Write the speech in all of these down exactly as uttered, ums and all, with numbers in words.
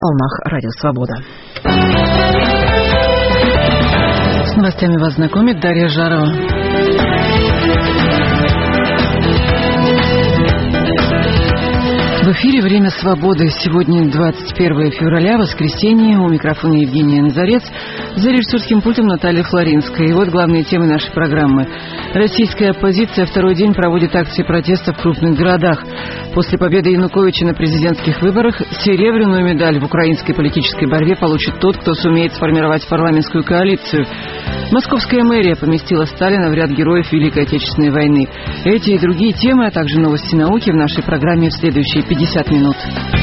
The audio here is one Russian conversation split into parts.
волнах Радио Свобода. С новостями вас знакомит Дарья Жарова. В эфире «Время свободы». Сегодня двадцать первое февраля, воскресенье. У микрофона Евгения Назарец. За режиссерским пультом Наталья Флоринская. И вот главные темы нашей программы. Российская оппозиция второй день проводит акции протеста в крупных городах. После победы Януковича на президентских выборах серебряную медаль в украинской политической борьбе получит тот, кто сумеет сформировать парламентскую коалицию. Московская мэрия поместила Сталина в ряд героев Великой Отечественной войны. Эти и другие темы, а также новости науки в нашей программе в следующие пятьдесят минут.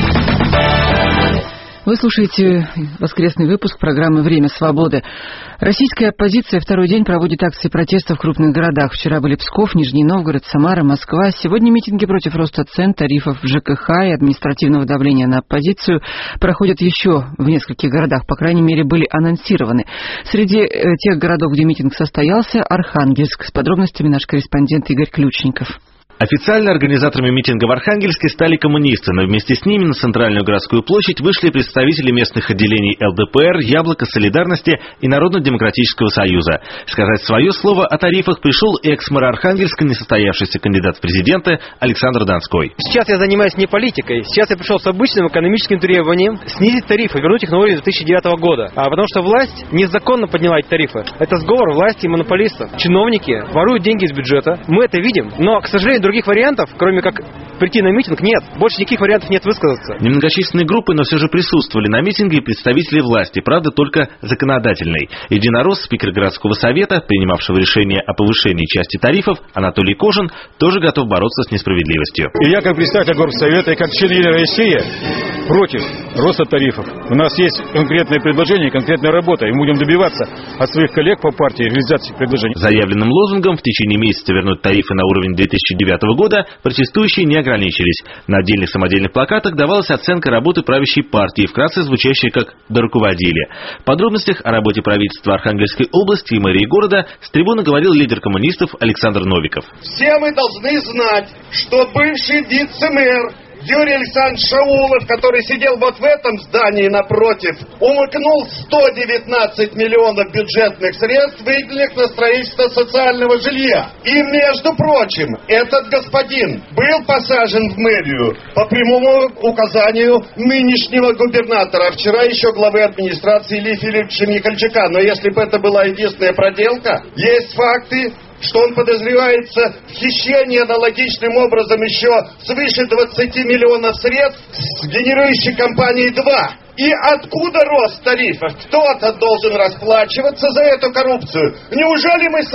Вы слушаете воскресный выпуск программы «Время свободы». Российская оппозиция второй день проводит акции протеста в крупных городах. Вчера были Псков, Нижний Новгород, Самара, Москва. Сегодня митинги против роста цен, тарифов в ЖКХ и административного давления на оппозицию проходят еще в нескольких городах. По крайней мере, были анонсированы. Среди тех городов, где митинг состоялся, Архангельск. С подробностями наш корреспондент Игорь Ключников. Официально организаторами митинга в Архангельске стали коммунисты, но вместе с ними на центральную городскую площадь вышли представители местных отделений эл дэ пэ эр, Яблоко, Солидарности и Народно-демократического союза. Сказать свое слово о тарифах пришел экс-мэр Архангельска, несостоявшийся кандидат в президенты Александр Донской. Сейчас я занимаюсь не политикой, сейчас я пришел с обычным экономическим требованием снизить тарифы, вернуть их на уровень две тысячи девятого года. А потому что власть незаконно подняла эти тарифы. Это сговор власти и монополистов. Чиновники воруют деньги из бюджета, мы это видим, но, к сожалению, других вариантов, кроме как прийти на митинг, нет. Больше никаких вариантов нет высказаться. Немногочисленные группы, но все же присутствовали на митинге и представители власти, правда, только законодательной. Единорос, спикер городского совета, принимавшего решение о повышении части тарифов, Анатолий Кожин, тоже готов бороться с несправедливостью. И я, как представитель горсовета и как член Единой России, против роста тарифов. У нас есть конкретное предложение, конкретная работа, и мы будем добиваться от своих коллег по партии реализации предложений. Заявленным лозунгом в течение месяца вернуть тарифы на уровень две тысячи девятого года протестующие не ограничились. На отдельных самодельных плакатах давалась оценка работы правящей партии, вкратце звучащая как «доруководили». В подробностях о работе правительства Архангельской области и мэрии города с трибуны говорил лидер коммунистов Александр Новиков. Все мы должны знать, что бывший вице-мэр Юрий Александрович Шаулов, который сидел вот в этом здании напротив, умыкнул сто девятнадцать миллионов бюджетных средств, выделенных на строительство социального жилья. И, между прочим, этот господин был посажен в мэрию по прямому указанию нынешнего губернатора, а вчера еще главы администрации Ильи Филипповича Михальчука. Но если бы это была единственная проделка, есть факты, что он подозревается в хищении аналогичным образом еще свыше двадцати миллионов средств с генерирующей компанией два. И откуда рост тарифов? Кто-то должен расплачиваться за эту коррупцию. Неужели мы с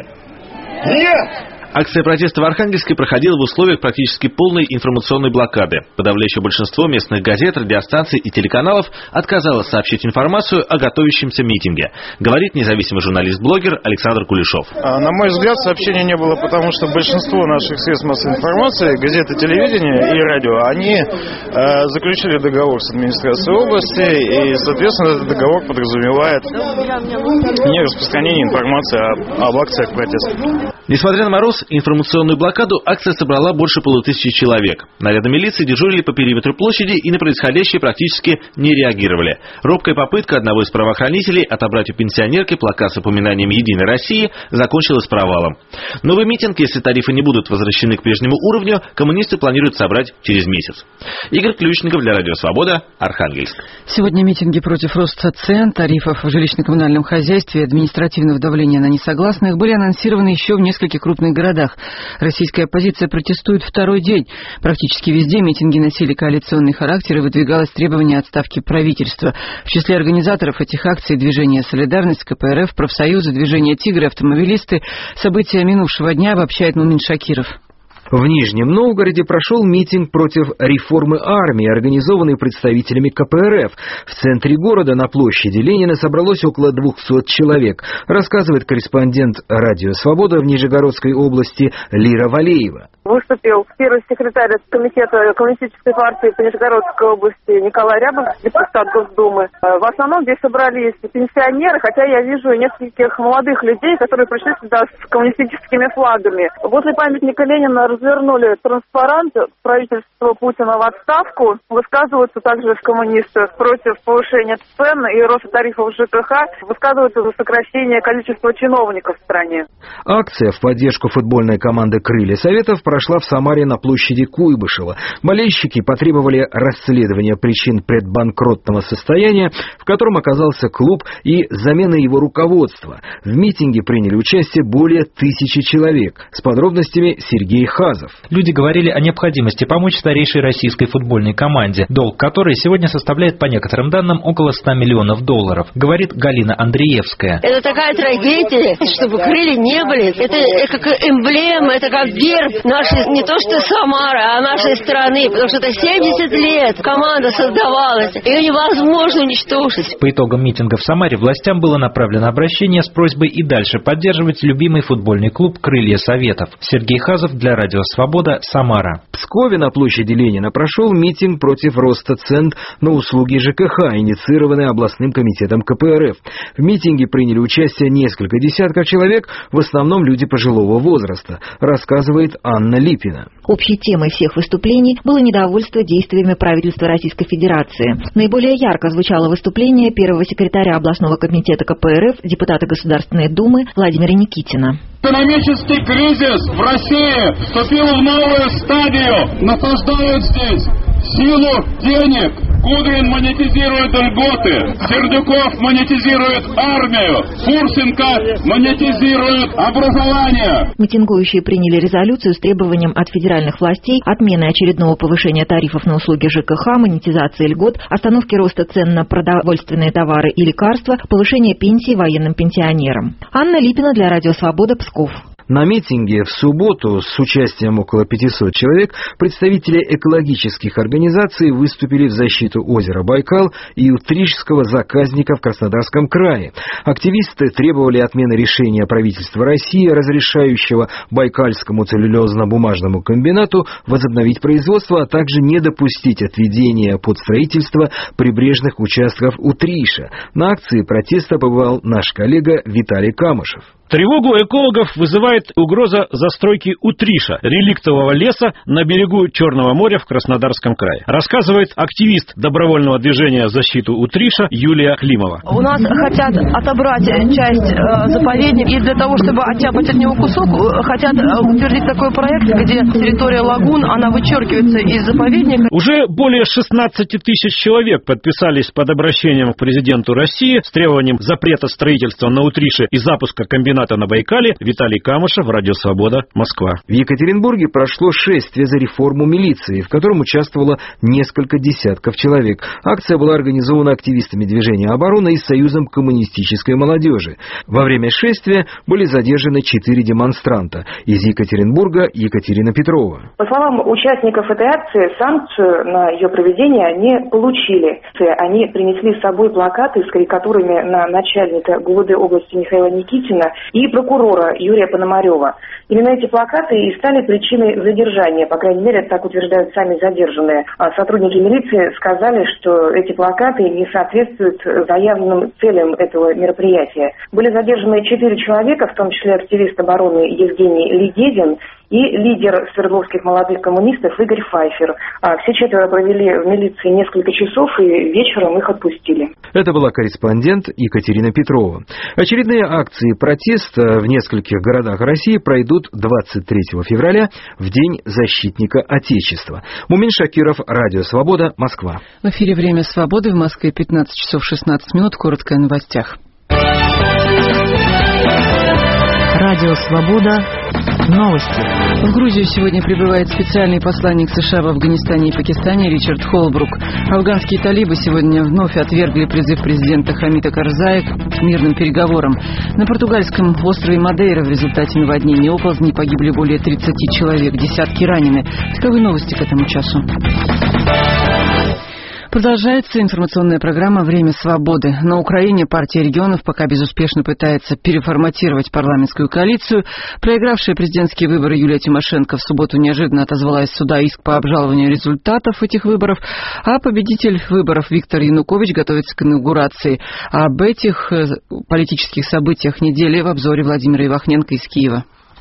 вами? Нет! Акция протеста в Архангельске проходила в условиях практически полной информационной блокады. Подавляющее большинство местных газет, радиостанций и телеканалов отказалось сообщить информацию о готовящемся митинге, говорит независимый журналист-блогер Александр Кулешов. На мой взгляд, сообщения не было, потому что большинство наших средств массовой информации, газеты, телевидения и радио, они э, заключили договор с администрацией области, и, соответственно, этот договор подразумевает не распространение информации об, об акциях протеста. Несмотря на мороз, информационную блокаду акция собрала больше полутысячи человек. Наряды милиции дежурили по периметру площади и на происходящее практически не реагировали. Робкая попытка одного из правоохранителей отобрать у пенсионерки плакат с упоминанием «Единой России» закончилась провалом. Новый митинг, если тарифы не будут возвращены к прежнему уровню, коммунисты планируют собрать через месяц. Игорь Ключников для Радио Свобода, Архангельск. Сегодня митинги против роста цен, тарифов в жилищно-коммунальном хозяйстве и административного давления на несогласных были анонсированы еще в нескольких крупных городах. Российская оппозиция протестует второй день. Практически везде митинги носили коалиционный характер и выдвигалось требование отставки правительства. В числе организаторов этих акций движение «Солидарность», ка пэ эр эф, профсоюзы, движение «Тигры», автомобилисты. События минувшего дня обобщает Мумин Шакиров. В Нижнем Новгороде прошел митинг против реформы армии, организованный представителями ка пэ эр эф. В центре города на площади Ленина собралось около двухсот человек, рассказывает корреспондент Радио Свобода в Нижегородской области Лира Валеева. Выступил первый секретарь комитета Коммунистической партии по Нижегородской области Николай Рябов, депутат Госдумы. В основном здесь собрались пенсионеры, хотя я вижу нескольких молодых людей, которые пришли сюда с коммунистическими флагами. Возле памятника Ленина, разумеется, развернули транспарант правительства Путина в отставку. Высказываются также коммунисты против повышения цен и роста тарифов ЖКХ. Высказываются за сокращение количества чиновников в стране. Акция в поддержку футбольной команды «Крылья Советов» прошла в Самаре на площади Куйбышева. Болельщики потребовали расследования причин предбанкротного состояния, в котором оказался клуб, и замены его руководства. В митинге приняли участие более тысячи человек. С подробностями Сергей Хазов. Люди говорили о необходимости помочь старейшей российской футбольной команде, долг которой сегодня составляет, по некоторым данным, около ста миллионов долларов, говорит Галина Андреевская. Это такая трагедия, чтобы крылья не были. Это как эмблема, это как герб нашей, не то что Самары, а нашей страны, потому что это семьдесят лет команда создавалась, ее невозможно уничтожить. По итогам митинга в Самаре властям было направлено обращение с просьбой и дальше поддерживать любимый футбольный клуб «Крылья Советов». Сергей Хазов для Радио Свобода, Самара. В Пскове на площади Ленина прошел митинг против роста цен на услуги ЖКХ, инициированный областным комитетом ка пэ эр эф. В митинге приняли участие несколько десятков человек, в основном люди пожилого возраста, рассказывает Анна Липина. Общей темой всех выступлений было недовольство действиями правительства Российской Федерации. Наиболее ярко звучало выступление первого секретаря областного комитета ка пэ эр эф, депутата Государственной Думы Владимира Никитина. Экономический кризис в России вступил в новую стадию. Насаждают здесь силу денег. Кудрин монетизирует льготы, Сердюков монетизирует армию, Фурсенко монетизирует образование. Митингующие приняли резолюцию с требованием от федеральных властей отмены очередного повышения тарифов на услуги ЖКХ, монетизации льгот, остановки роста цен на продовольственные товары и лекарства, повышения пенсий военным пенсионерам. Анна Липина для Радио Свобода, Псков. На митинге в субботу с участием около пятисот человек представители экологических организаций выступили в защиту озера Байкал и утрижского заказника в Краснодарском крае. Активисты требовали отмены решения правительства России, разрешающего Байкальскому целлюлозно-бумажному комбинату возобновить производство, а также не допустить отведения под строительство прибрежных участков Утриша. На акции протеста побывал наш коллега Виталий Камышев. Тревогу экологов вызывает угроза застройки Утриша, реликтового леса на берегу Черного моря в Краснодарском крае. Рассказывает активист добровольного движения «Защиту Утриша» Юлия Климова. У нас хотят отобрать часть э, заповедника, и для того, чтобы оттяпать от него кусок, хотят утвердить такой проект, где территория лагун, она вычеркивается из заповедника. Уже более шестнадцати тысяч человек подписались под обращением к президенту России с требованием запрета строительства на Утрише и запуска комбината на Байкале. Виталий Камышев, Радио Свобода, Москва. В Екатеринбурге прошло шествие за реформу милиции, в котором участвовало несколько десятков человек. Акция была организована активистами движения «Оборона» и Союзом коммунистической молодежи. Во время шествия были задержаны четыре демонстранта. Из Екатеринбурга Екатерина Петрова. По словам участников этой акции, санкцию на ее проведение они получили. Они принесли с собой плакаты с карикатурами на начальника ГУВД области Михаила Никитина и прокурора Юрия Пономарева. Именно эти плакаты и стали причиной задержания, по крайней мере, так утверждают сами задержанные. А сотрудники милиции сказали, что эти плакаты не соответствуют заявленным целям этого мероприятия. Были задержаны четыре человека, в том числе активист обороны Евгений Ледедин и лидер Свердловских молодых коммунистов Игорь Файфер. А все четверо провели в милиции несколько часов и вечером их отпустили. Это была корреспондент Екатерина Петрова. Очередные акции протеста в нескольких городах России пройдут двадцать третьего февраля, в День защитника Отечества. Мумин Шакиров, Радио Свобода, Москва. В эфире «Время свободы», в Москве пятнадцать часов шестнадцать минут. Коротко о новостях. Радио Свобода. Новости. В Грузию сегодня прибывает специальный посланник США в Афганистане и Пакистане Ричард Холбрук. Афганские талибы сегодня вновь отвергли призыв президента Хамида Карзая к мирным переговорам. На португальском острове Мадейра в результате наводнения и оползней погибли более тридцати человек, десятки ранены. Таковы новости к этому часу. Продолжается информационная программа «Время свободы». На Украине партия регионов пока безуспешно пытается переформатировать парламентскую коалицию. Проигравшая президентские выборы Юлия Тимошенко в субботу неожиданно отозвалась в суда иск по обжалованию результатов этих выборов, а победитель выборов Виктор Янукович готовится к инаугурации. Об этих политических событиях недели в обзоре Владимира Ивахненко из Киева.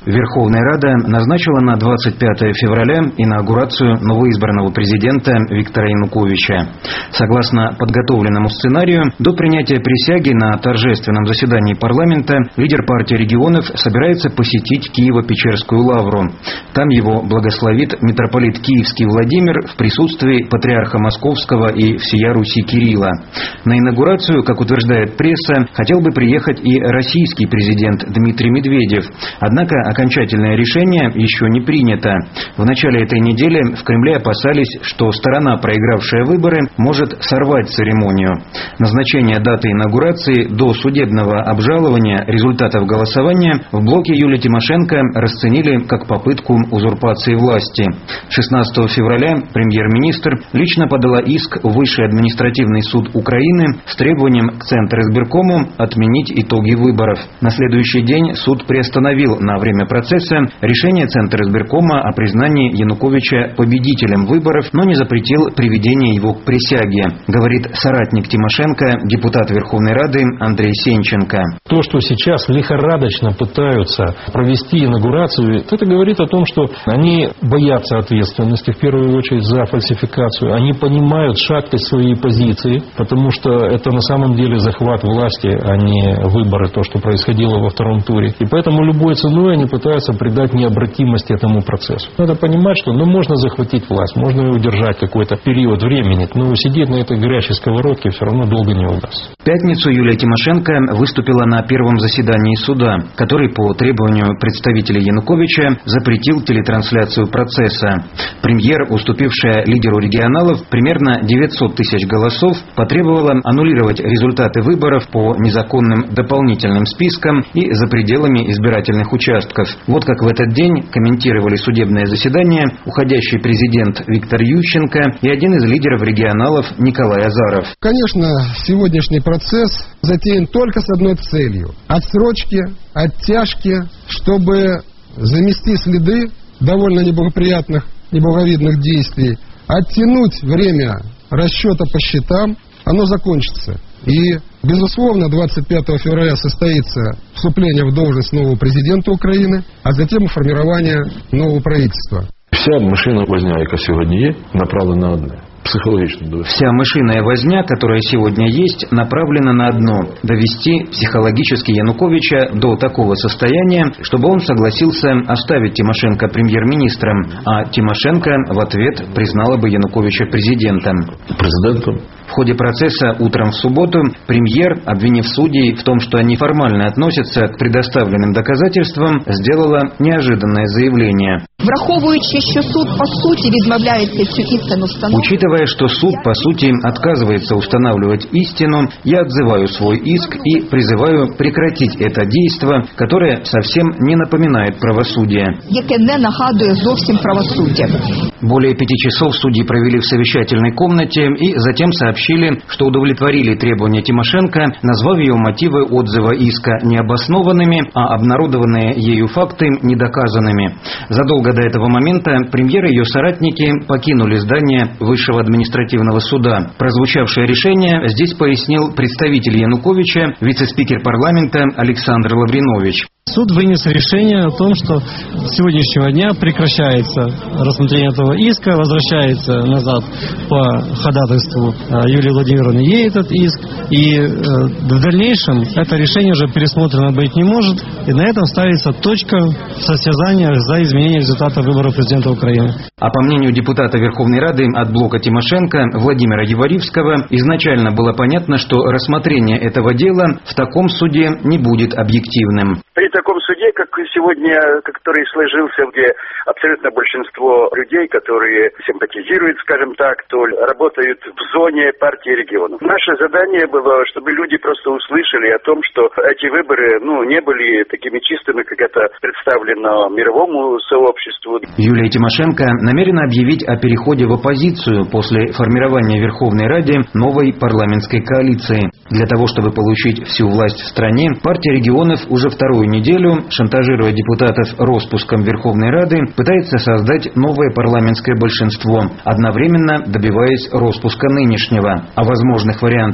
Верховная Рада назначила на двадцать пятое февраля инаугурацию новоизбранного президента Виктора Януковича. Согласно подготовленному сценарию, до принятия присяги на торжественном заседании парламента лидер партии регионов собирается посетить Киево-Печерскую лавру. Там его благословит митрополит Киевский Владимир в присутствии патриарха Московского и всея Руси Кирилла. На инаугурацию, как утверждает пресса, хотел бы приехать и российский президент Дмитрий Медведев. Однако окончательное решение еще не принято. В начале этой недели в Кремле опасались, что сторона, проигравшая выборы, может сорвать церемонию. Назначение даты инаугурации до судебного обжалования результатов голосования в блоке Юлии Тимошенко расценили как попытку узурпации власти. шестнадцатого февраля премьер-министр лично подала иск в Высший административный суд Украины с требованием к Центризбиркому отменить итоги выборов. На следующий день суд приостановил на время процесса решение Центризбиркома о признании Януковича победителем выборов, но не запретил приведение его к присяге, говорит соратник Тимошенко, депутат Верховной Рады Андрей Сенченко. То, что сейчас лихорадочно пытаются провести инаугурацию, это говорит о том, что они боятся ответственности, в первую очередь, за фальсификацию. Они понимают шаткость своей позиции, потому что это на самом деле захват власти, а не выборы, то, что происходило во втором туре. И поэтому любой ценой они пытаются придать необратимость этому процессу. Надо понимать, что ну, можно захватить власть, можно ее удержать какой-то период времени, но сидеть на этой горячей сковородке все равно долго не удастся. В пятницу Юлия Тимошенко выступила на первом заседании суда, который по требованию представителей Януковича запретил телетрансляцию процесса. Премьер, уступившая лидеру регионалов примерно девятьсот тысяч голосов, потребовала аннулировать результаты выборов по незаконным дополнительным спискам и за пределами избирательных участков. Вот как в этот день комментировали судебное заседание уходящий президент Виктор Ющенко и один из лидеров регионалов Николай Азаров. Конечно, сегодняшний процесс затеян только с одной целью – отсрочки, оттяжки, чтобы замести следы довольно неблагоприятных, неблаговидных действий, оттянуть время расчета по счетам, оно закончится. И, безусловно, двадцать пятого февраля состоится вступление в должность нового президента Украины, а затем и формирование нового правительства. Вся мишина возня, яка сьогодні є, направлена на одне. Психологично. Вся мышиная возня, которая сегодня есть, направлена на одно – довести психологически Януковича до такого состояния, чтобы он согласился оставить Тимошенко премьер-министром, а Тимошенко в ответ признала бы Януковича президентом. Президентом. В ходе процесса утром в субботу премьер, обвинив судей в том, что они формально относятся к предоставленным доказательствам, сделала неожиданное заявление. Враховуючи, що суд по суті відмовляється цю істину встановити. Учитывая, что суд по сути отказывается устанавливать истину, я отзываю свой иск и призываю прекратить это действо, которое совсем не напоминает правосудие. Яке не нагадує зовсім правосуддя. Более пяти часов судьи провели в совещательной комнате и затем сообщили, что удовлетворили требования Тимошенко, назвав ее мотивы отзыва иска необоснованными, а обнародованные ею факты недоказанными. Задолго до этого момента премьер и ее соратники покинули здание Высшего административного суда. Прозвучавшее решение здесь пояснил представитель Януковича, вице-спикер парламента Александр Лавринович. Суд вынес решение о том, что с сегодняшнего дня прекращается рассмотрение этого иска, возвращается назад по ходатайству Юлии Владимировны ей этот иск, и в дальнейшем это решение уже пересмотрено быть не может, и на этом ставится точка в состязаниях за изменение результата выборов президента Украины. А по мнению депутата Верховной Рады от блока Тимошенко Владимира Егоривского, изначально было понятно, что рассмотрение этого дела в таком суде не будет объективным. При таком суде, как сегодня, который сложился, где абсолютно большинство людей, которые симпатизируют, скажем так, то работают в зоне партии регионов. Наше задание было, чтобы люди просто услышали о том, что эти выборы, ну, не были такими чистыми, как это представлено мировому сообществу. Юлия Тимошенко намерена объявить о переходе в оппозицию после формирования в Верховной Раде новой парламентской коалиции. Для того, чтобы получить всю власть в стране, партия регионов уже вторую неделю, шантажируя депутатов распуском Верховной Рады, пытается создать новое парламентское большинство, одновременно добиваясь распуска нынешнего. О возможных вариантах коалиции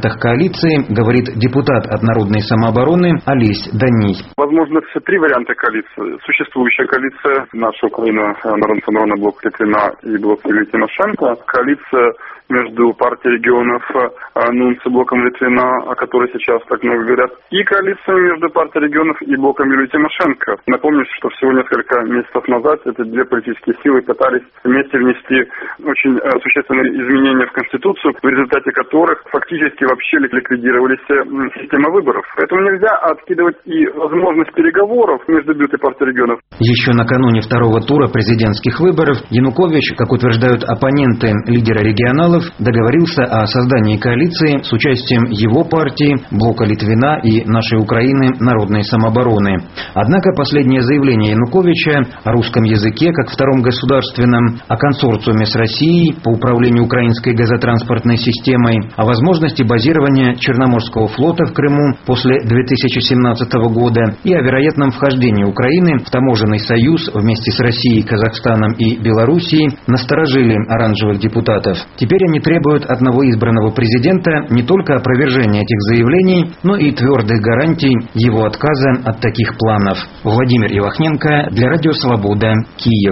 коалиции, говорит депутат от Народной самообороны Олесь Даний. Возможно, все три варианта коалиции. Существующая коалиция «Наша Украина», Народная самооборона, Блок Литвина и Блок Юлии Тимошенко. Коалиция между партией регионов НУНС и Блоком Литвина, о которой сейчас так много говорят, и коалиция между партией регионов и Блоком Юлии Тимошенко. Напомню, что всего несколько месяцев назад эти две политические силы пытались вместе внести очень существенные изменения в Конституцию, в результате которых фактически вообще ликвидировались система выборов. Поэтому нельзя откидывать и возможность переговоров между БЮТ и партией регионов. Еще накануне второго тура президентских выборов Янукович, как утверждают оппоненты лидера регионалов, договорился о создании коалиции с участием его партии, Блока Литвина и Нашей Украины Народной самообороны. Однако последнее заявление Януковича о русском языке как втором государственном, о консорциуме с Россией по управлению украинской газотранспортной системой, о возможности базирования Черноморского флота в Крыму после две тысячи семнадцатого года и о вероятном вхождении Украины в таможенный союз вместе с Россией, Казахстаном и Белоруссией насторожили оранжевых депутатов. Теперь они требуют от новоизбранного президента не только опровержения этих заявлений, но и твердых гарантий его отказа от таких планов. Владимир Ивахненко для Радио Свобода, Киев.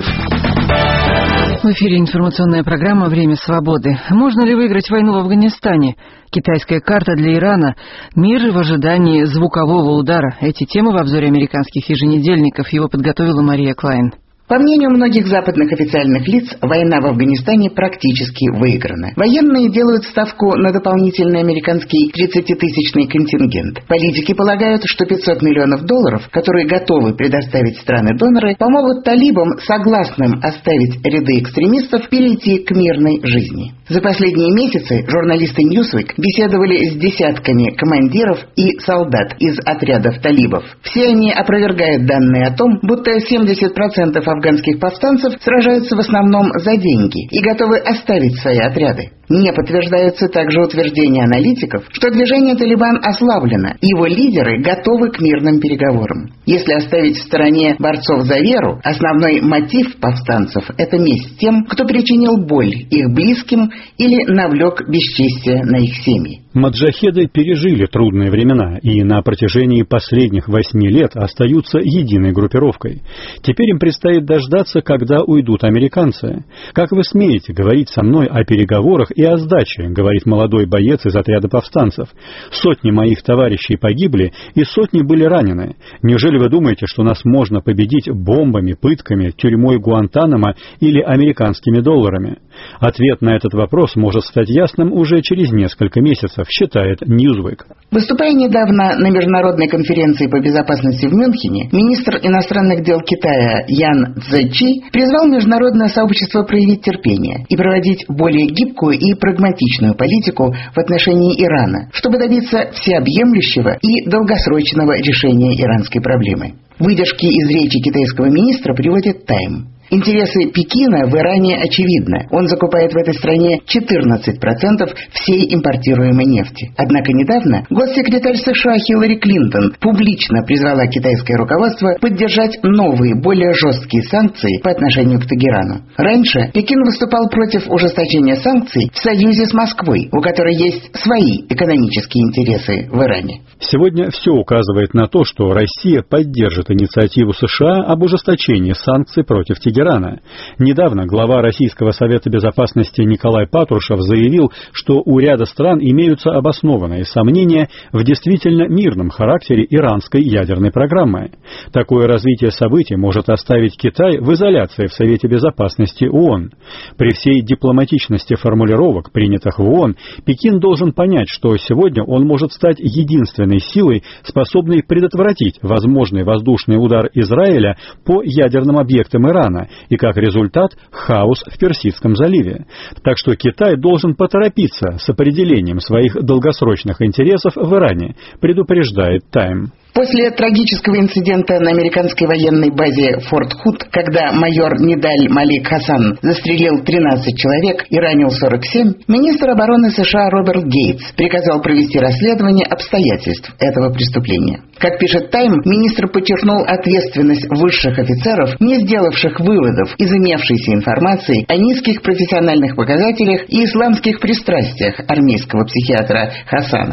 В эфире информационная программа «Время свободы». Можно ли выиграть войну в Афганистане? Китайская карта для Ирана. Мир в ожидании звукового удара. Эти темы в обзоре американских еженедельников. Его подготовила Мария Клайн. По мнению многих западных официальных лиц, война в Афганистане практически выиграна. Военные делают ставку на дополнительный американский тридцатитысячный контингент. Политики полагают, что пятьсот миллионов долларов, которые готовы предоставить страны-доноры, помогут талибам, согласным оставить ряды экстремистов, перейти к мирной жизни. За последние месяцы журналисты Newsweek беседовали с десятками командиров и солдат из отрядов талибов. Все они опровергают данные о том, будто семьдесят процентов афганских повстанцев сражаются в основном за деньги и готовы оставить свои отряды. Не подтверждаются также утверждения аналитиков, что движение «Талибан» ослаблено, и его лидеры готовы к мирным переговорам. Если оставить в стороне борцов за веру, основной мотив повстанцев – это месть тем, кто причинил боль их близким или навлек бесчестие на их семьи. Маджахеды пережили трудные времена и на протяжении последних восьми лет остаются единой группировкой. Теперь им предстоит дождаться, когда уйдут американцы. «Как вы смеете говорить со мной о переговорах и о сдаче», — говорит молодой боец из отряда повстанцев. «Сотни моих товарищей погибли, и сотни были ранены. Неужели вы думаете, что нас можно победить бомбами, пытками, тюрьмой Гуантанамо или американскими долларами?» Ответ на этот вопрос может стать ясным уже через несколько месяцев, считает Newsweek. Выступая недавно на международной конференции по безопасности в Мюнхене, министр иностранных дел Китая Ян Цзэчи призвал международное сообщество проявить терпение и проводить более гибкую и прагматичную политику в отношении Ирана, чтобы добиться всеобъемлющего и долгосрочного решения иранской проблемы. Выдержки из речи китайского министра приводит Time. Интересы Пекина в Иране очевидны. Он закупает в этой стране четырнадцать процентов всей импортируемой нефти. Однако недавно госсекретарь США Хиллари Клинтон публично призвала китайское руководство поддержать новые, более жесткие санкции по отношению к Тегерану. Раньше Пекин выступал против ужесточения санкций в союзе с Москвой, у которой есть свои экономические интересы в Иране. Сегодня все указывает на то, что Россия поддержит инициативу США об ужесточении санкций против Тегерана. Недавно глава Российского совета безопасности Николай Патрушев заявил, что у ряда стран имеются обоснованные сомнения в действительно мирном характере иранской ядерной программы. Такое развитие событий может оставить Китай в изоляции в Совете безопасности ООН. При всей дипломатичности формулировок, принятых в ООН, Пекин должен понять, что сегодня он может стать единственной силой, способной предотвратить возможный воздушный удар Израиля по ядерным объектам Ирана, и как результат хаос в Персидском заливе. Так что Китай должен поторопиться с определением своих долгосрочных интересов в Иране, предупреждает Time. После трагического инцидента на американской военной базе Форт Худ, когда майор Нидаль Малик Хасан застрелил тринадцать человек и ранил сорок семь, министр обороны США Роберт Гейтс приказал провести расследование обстоятельств этого преступления. Как пишет Time, министр подчеркнул ответственность высших офицеров, не сделавших выводов из имевшейся информации о низких профессиональных показателях и исламских пристрастиях армейского психиатра Хасана.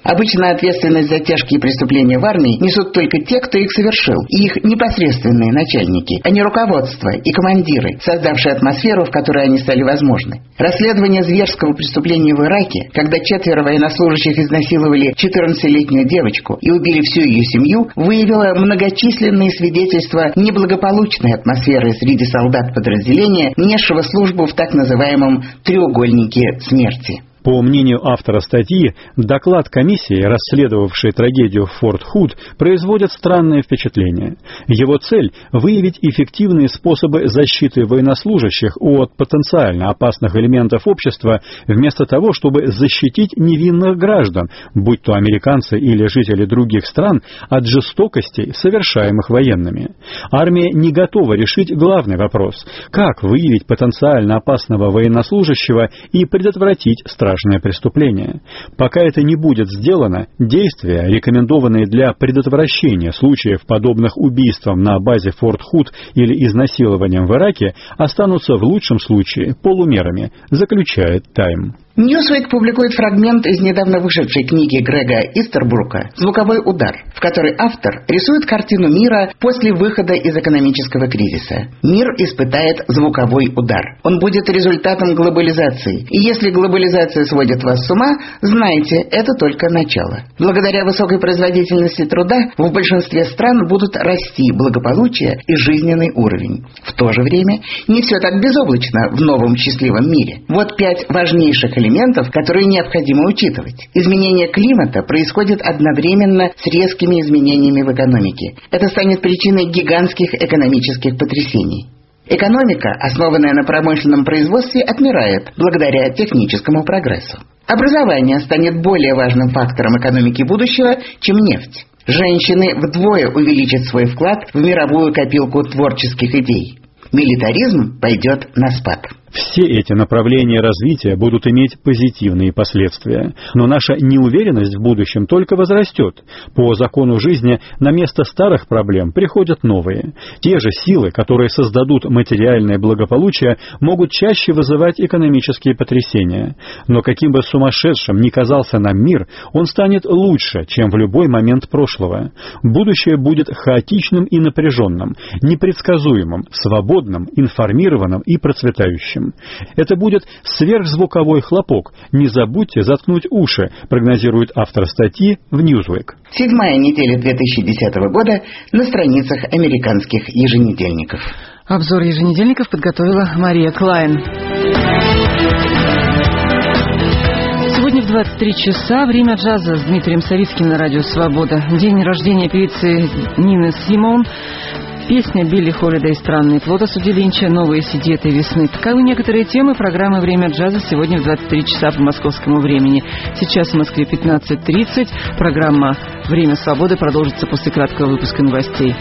Обычно ответственность за тяжкие преступления в армии несут только те, кто их совершил, и их непосредственные начальники, а не руководство и командиры, создавшие атмосферу, в которой они стали возможны. Расследование зверского преступления в Ираке, когда четверо военнослужащих изнасиловали четырнадцатилетнюю девочку и убили всю ее семью, выявило многочисленные свидетельства неблагополучной атмосферы среди солдат подразделения, несшего службу в так называемом «треугольнике смерти». По мнению автора статьи, доклад комиссии, расследовавшей трагедию в Форт Худ, производит странное впечатление. Его цель – выявить эффективные способы защиты военнослужащих от потенциально опасных элементов общества, вместо того, чтобы защитить невинных граждан, будь то американцы или жители других стран, от жестокостей, совершаемых военными. Армия не готова решить главный вопрос – как выявить потенциально опасного военнослужащего и предотвратить страшные преступления. Пока это не будет сделано, действия, рекомендованные для предотвращения случаев, подобных убийствам на базе Форт Худ или изнасилованиям в Ираке, останутся в лучшем случае полумерами, заключает Тайм. Newsweek публикует фрагмент из недавно вышедшей книги Грега Истербрука «Звуковой удар», в которой автор рисует картину мира после выхода из экономического кризиса. Мир испытает звуковой удар. Он будет результатом глобализации. И если глобализация сводит вас с ума, знайте, это только начало. Благодаря высокой производительности труда в большинстве стран будут расти благополучие и жизненный уровень. В то же время не все так безоблачно в новом счастливом мире. Вот пять важнейших элементов, элементов, которые необходимо учитывать. Изменение климата происходит одновременно с резкими изменениями в экономике. Это станет причиной гигантских экономических потрясений. Экономика, основанная на промышленном производстве, отмирает благодаря техническому прогрессу. Образование станет более важным фактором экономики будущего, чем нефть. Женщины вдвое увеличат свой вклад в мировую копилку творческих идей. Милитаризм пойдет на спад. Все эти направления развития будут иметь позитивные последствия, но наша неуверенность в будущем только возрастет. По закону жизни на место старых проблем приходят новые. Те же силы, которые создадут материальное благополучие, могут чаще вызывать экономические потрясения. Но каким бы сумасшедшим ни казался нам мир, он станет лучше, чем в любой момент прошлого. Будущее будет хаотичным и напряженным, непредсказуемым, свободным, информированным и процветающим. Это будет сверхзвуковой хлопок. Не забудьте заткнуть уши, прогнозирует автор статьи в Newsweek. Седьмая неделя две тысячи десятого года на страницах американских еженедельников. Обзор еженедельников подготовила Мария Клайн. Сегодня в двадцать три часа время джаза с Дмитрием Савицким на радио «Свобода». День рождения певицы Нины Симон. Песня Билли Холидей «Странный плод» Осуди Линча, новые си ди этой весны. Таковы некоторые темы программы «Время джаза» сегодня в двадцать три часа по московскому времени. Сейчас в Москве пятнадцать тридцать. Программа «Время свободы» продолжится после краткого выпуска новостей.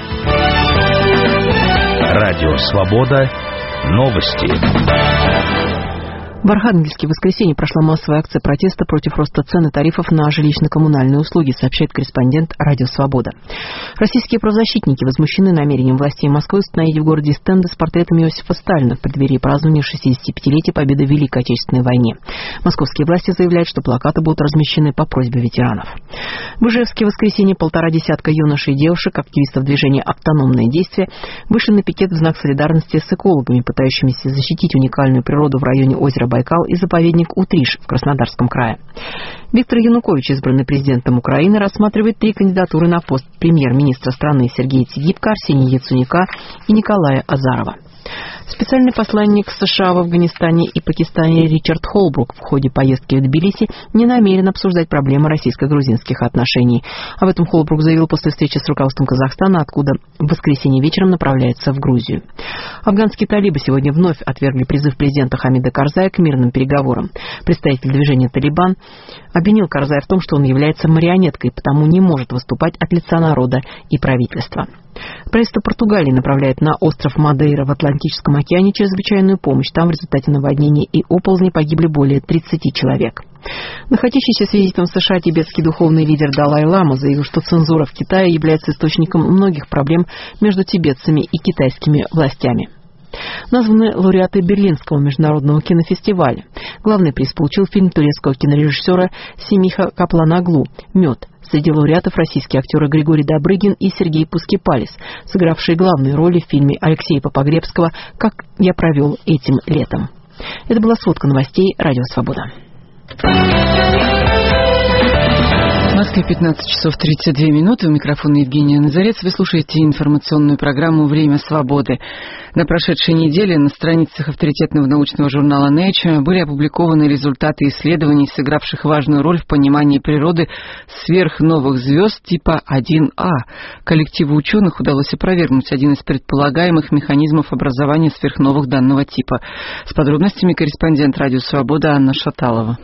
Радио «Свобода». Новости. В Архангельске в воскресенье прошла массовая акция протеста против роста цен и тарифов на жилищно-коммунальные услуги, сообщает корреспондент «Радио Свобода». Российские правозащитники возмущены намерением властей Москвы установить в городе стенды с портретами Иосифа Сталина в преддверии празднования шестидесятипятилетия победы в Великой Отечественной войне. Московские власти заявляют, что плакаты будут размещены по просьбе ветеранов. В Ижевске в воскресенье полтора десятка юношей и девушек, активистов движения «Автономные действия», вышли на пикет в знак солидарности с экологами, пытающимися защитить уникальную природу в районе озера Байкал и заповедник Утриш в Краснодарском крае. Виктор Янукович, избранный президентом Украины, рассматривает три кандидатуры на пост премьер-министра страны: Сергея Цигипко, Арсения Яценюка и Николая Азарова. Специальный посланник США в Афганистане и Пакистане Ричард Холбрук в ходе поездки в Тбилиси не намерен обсуждать проблемы российско-грузинских отношений. Об этом Холбрук заявил после встречи с руководством Казахстана, откуда в воскресенье вечером направляется в Грузию. Афганские талибы сегодня вновь отвергли призыв президента Хамида Карзая к мирным переговорам. Представитель движения «Талибан» обвинил Карзая в том, что он является марионеткой, потому не может выступать от лица народа и правительства. Правительство Португалии направляет на остров Мадейра в Атлантическом океане чрезвычайную помощь. Там в результате наводнений и оползней погибли более тридцати человек. Находящийся с визитом в США тибетский духовный лидер Далай-Лама заявил, что цензура в Китае является источником многих проблем между тибетцами и китайскими властями. Названы лауреаты Берлинского международного кинофестиваля. Главный приз получил фильм турецкого кинорежиссера Семиха Капланаглу «Мед». Среди лауреатов российские актеры Григорий Добрыгин и Сергей Пускипалис, сыгравшие главные роли в фильме Алексея Попогребского «Как я провел этим летом». Это была сводка новостей «Радио Свобода». В Москве пятнадцать часов тридцать две минуты. У микрофона Евгения Назарец. Вы слушаете информационную программу «Время свободы». На прошедшей неделе на страницах авторитетного научного журнала Nature были опубликованы результаты исследований, сыгравших важную роль в понимании природы сверхновых звезд типа один А. Коллективу ученых удалось опровергнуть один из предполагаемых механизмов образования сверхновых данного типа. С подробностями корреспондент «Радио Свобода» Анна Шаталова.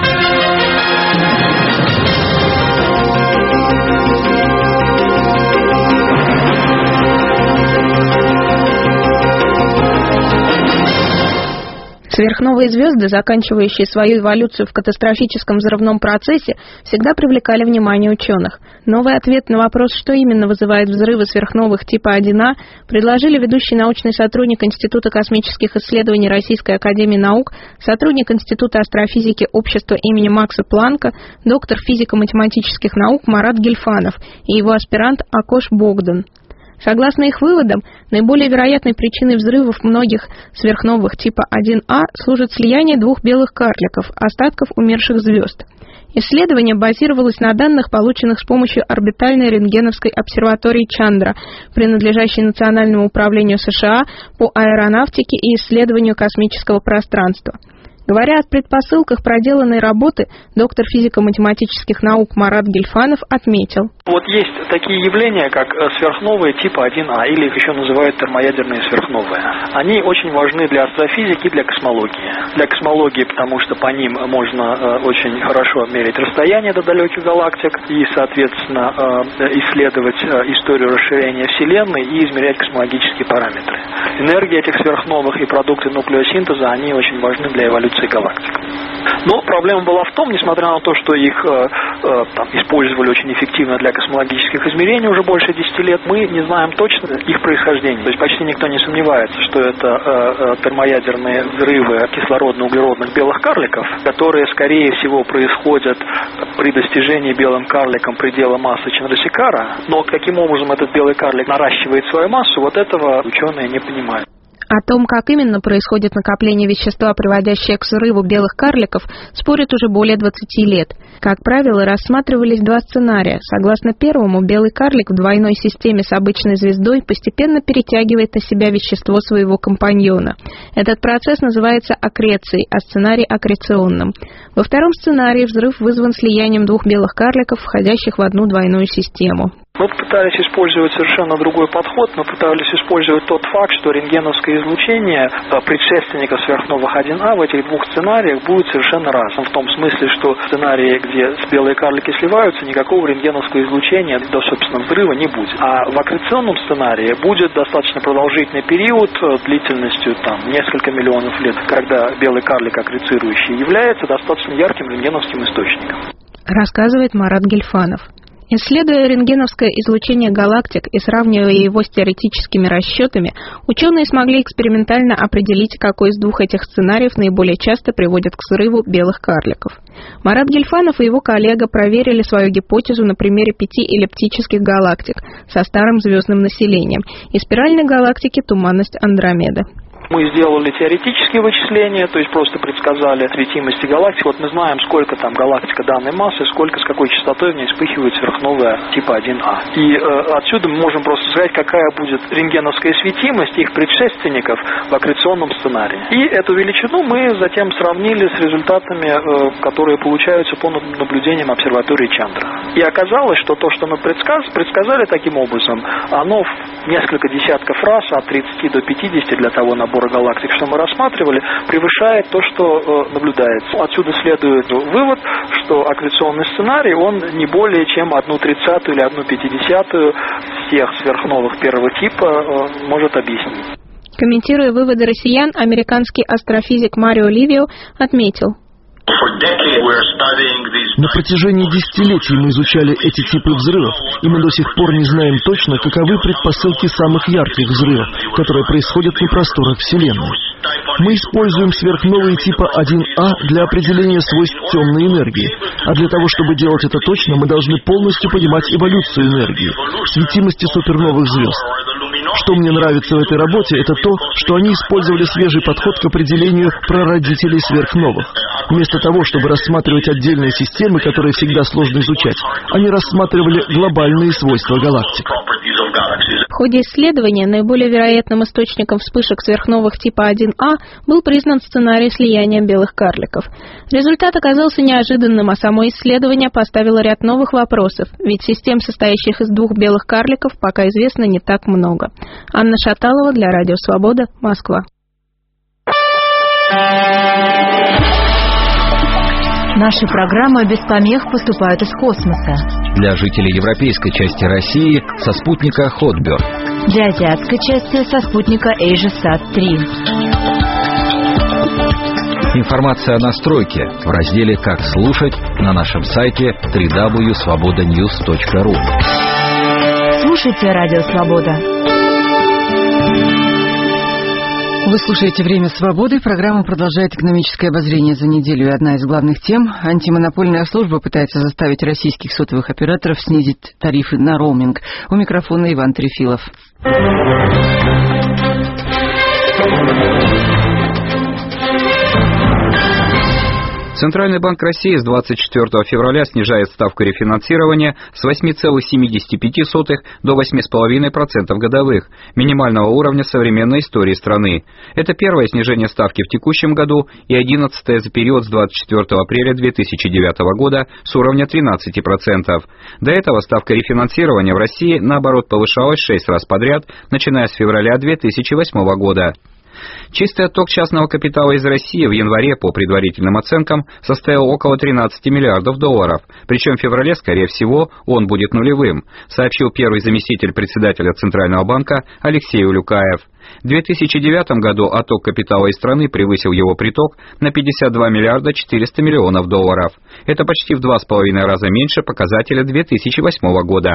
Сверхновые звезды, заканчивающие свою эволюцию в катастрофическом взрывном процессе, всегда привлекали внимание ученых. Новый ответ на вопрос, что именно вызывает взрывы сверхновых типа один А, предложили ведущий научный сотрудник Института космических исследований Российской академии наук, сотрудник Института астрофизики Общества имени Макса Планка, доктор физико-математических наук Марат Гельфанов и его аспирант Акош Богдан. Согласно их выводам, наиболее вероятной причиной взрывов многих сверхновых типа один А служит слияние двух белых карликов, остатков умерших звезд. Исследование базировалось на данных, полученных с помощью орбитальной рентгеновской обсерватории Чандра, принадлежащей Национальному управлению США по аэронавтике и исследованию космического пространства. Говоря о предпосылках проделанной работы, доктор физико-математических наук Марат Гельфанов отметил. Вот есть такие явления, как сверхновые типа один А, или их еще называют термоядерные сверхновые. Они очень важны для астрофизики и для космологии. Для космологии, потому что по ним можно очень хорошо мерить расстояние до далеких галактик и, соответственно, исследовать историю расширения Вселенной и измерять космологические параметры. Энергия этих сверхновых и продукты нуклеосинтеза, они очень важны для эволюции галактик. Но проблема была в том, несмотря на то, что их э, э, там, использовали очень эффективно для космологических измерений уже больше десяти лет, мы не знаем точно их происхождение. То есть почти никто не сомневается, что это э, э, термоядерные взрывы кислородно-углеродных белых карликов, которые, скорее всего, происходят при достижении белым карликом предела массы Чандрасекара. Но каким образом этот белый карлик наращивает свою массу, вот этого ученые не понимают. О том, как именно происходит накопление вещества, приводящее к взрыву белых карликов, спорят уже более двадцати лет. Как правило, рассматривались два сценария. Согласно первому, белый карлик в двойной системе с обычной звездой постепенно перетягивает на себя вещество своего компаньона. Этот процесс называется аккрецией, а сценарий – аккреционным. Во втором сценарии взрыв вызван слиянием двух белых карликов, входящих в одну двойную систему. Мы пытались использовать совершенно другой подход. Мы пытались использовать тот факт, что рентгеновское излучение предшественника сверхновых один А в этих двух сценариях будет совершенно разным. В том смысле, что в сценарии, где белые карлики сливаются, никакого рентгеновского излучения до, собственно, взрыва не будет. А в аккреционном сценарии будет достаточно продолжительный период длительностью там, несколько миллионов лет, когда белый карлик аккрецирующий является достаточно ярким рентгеновским источником. Рассказывает Марат Гельфанов. Исследуя рентгеновское излучение галактик и сравнивая его с теоретическими расчетами, ученые смогли экспериментально определить, какой из двух этих сценариев наиболее часто приводит к взрыву белых карликов. Марат Гельфанов и его коллега проверили свою гипотезу на примере пяти эллиптических галактик со старым звездным населением и спиральной галактики туманность Андромеда. Мы сделали теоретические вычисления, то есть просто предсказали светимости галактик. Вот мы знаем, сколько там галактика данной массы, сколько, с какой частотой в ней вспыхивает сверхновая типа один А. И э, отсюда мы можем просто сказать, какая будет рентгеновская светимость их предшественников в аккреционном сценарии. И эту величину мы затем сравнили с результатами, э, которые получаются по наблюдениям обсерватории Чандра. И оказалось, что то, что мы предсказ, предсказали таким образом, оно в несколько десятков раз, от тридцати до пятидесяти для того набора галактик, что мы рассматривали, превышает то, что э, наблюдается. Отсюда следует вывод, что аккреционный сценарий, он не более чем одну тридцатую или одну пятидесятую всех сверхновых первого типа э, может объяснить. Комментируя выводы россиян, американский астрофизик Марио Ливио отметил: На протяжении десятилетий мы изучали эти типы взрывов, и мы до сих пор не знаем точно, каковы предпосылки самых ярких взрывов, которые происходят на просторах Вселенной. Мы используем сверхновые типа один А для определения свойств темной энергии, а для того, чтобы делать это точно, мы должны полностью понимать эволюцию энергии, светимости суперновых звезд. Что мне нравится в этой работе, это то, что они использовали свежий подход к определению прародителей сверхновых. Вместо того, чтобы рассматривать отдельные системы, которые всегда сложно изучать, они рассматривали глобальные свойства галактик. В ходе исследования наиболее вероятным источником вспышек сверхновых типа один А был признан сценарий слияния белых карликов. Результат оказался неожиданным, а само исследование поставило ряд новых вопросов, ведь систем, состоящих из двух белых карликов, пока известно не так много. Анна Шаталова для Радио Свобода, Москва. Наши программы без помех поступают из космоса. Для жителей европейской части России со спутника Хотберг. Для азиатской части со спутника AsiaSat три. Информация о настройке в разделе «Как слушать» на нашем сайте дабл ю дабл ю дабл ю точка свобода ньюс точка ру. Слушайте Радио Свобода. Вы слушаете «Время свободы». Программа продолжает экономическое обозрение за неделю. И одна из главных тем – антимонопольная служба пытается заставить российских сотовых операторов снизить тарифы на роуминг. У микрофона Иван Трефилов. Центральный банк России с двадцать четвёртого февраля снижает ставку рефинансирования с восемь целых семьдесят пять сотых до восемь целых пять десятых процента годовых, минимального уровня современной истории страны. Это первое снижение ставки в текущем году и одиннадцатое за период с двадцать четвёртого апреля две тысячи девятого года с уровня тринадцати процентов. До этого ставка рефинансирования в России, наоборот, повышалась шесть раз подряд, начиная с февраля две тысячи восьмого года. Чистый отток частного капитала из России в январе, по предварительным оценкам, составил около тринадцати миллиардов долларов, причем в феврале, скорее всего, он будет нулевым, сообщил первый заместитель председателя Центрального банка Алексей Улюкаев. В две тысячи девятом году отток капитала из страны превысил его приток на пятьдесят два миллиарда четыреста миллионов долларов. Это почти в два с половиной раза меньше показателя две тысячи восьмого года.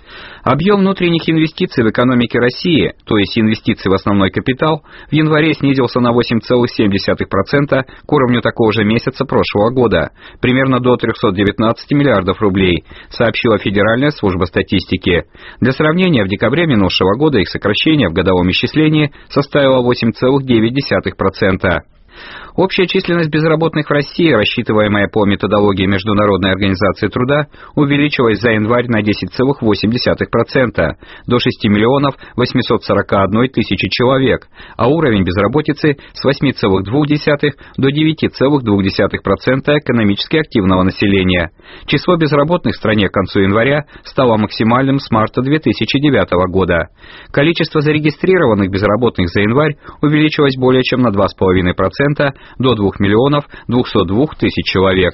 Объем внутренних инвестиций в экономике России, то есть инвестиции в основной капитал, в январе снизился на восемь целых семь десятых процента к уровню такого же месяца прошлого года, примерно до трехсот девятнадцати миллиардов рублей, сообщила Федеральная служба статистики. Для сравнения, в декабре минувшего года их сокращение в годовом исчислении составило восемь целых девять десятых процента. Общая численность безработных в России, рассчитываемая по методологии Международной организации труда, увеличилась за январь на десять целых восемь десятых процента до шести миллионов восьмисот сорока одной тысячи человек, а уровень безработицы с восьми целых двух десятых до девяти целых двух десятых процента экономически активного населения. Число безработных в стране к концу января стало максимальным с марта две тысячи девятого года. Количество зарегистрированных безработных за январь увеличилось более чем на два целых пять десятых процента до двух миллионов двухсот двух тысяч человек.